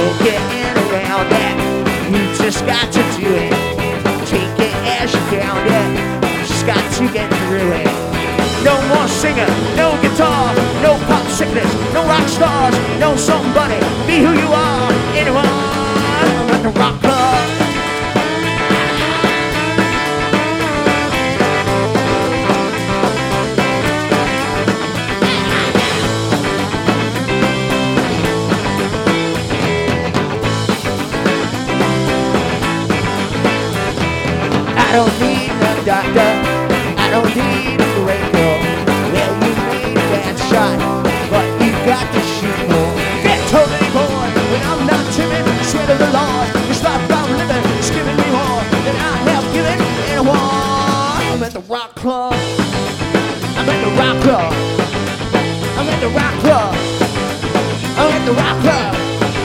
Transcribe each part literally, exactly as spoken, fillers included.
getting around that. You just got to do it. Take it as you found it. You just got to get through it. No more singer, no guitar, no pop sickness, no rock stars, no somebody. Be who you are, anyone at the rock club. I don't need a doctor, I don't need a miracle. Well, you made that shot, but you got to shoot more. Get totally bored when I'm not timid, swear to the Lord. This life I'm living is giving me more than I have given anyone. I'm at the rock club, I'm at the rock club, I'm at the rock club, I'm at the rock club.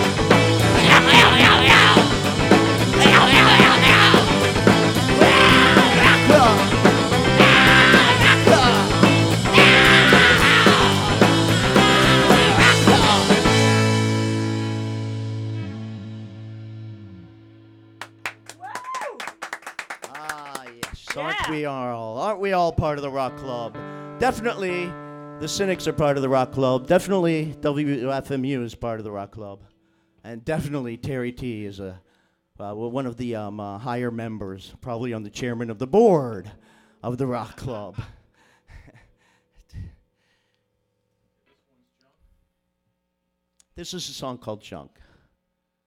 Aren't we all? Aren't we all part of the rock club? Definitely, the Cynics are part of the rock club. Definitely, W F M U is part of the rock club, and definitely Terry T is a uh, well, one of the um, uh, higher members, probably on the chairman of the board of the rock club. This is a song called Junk.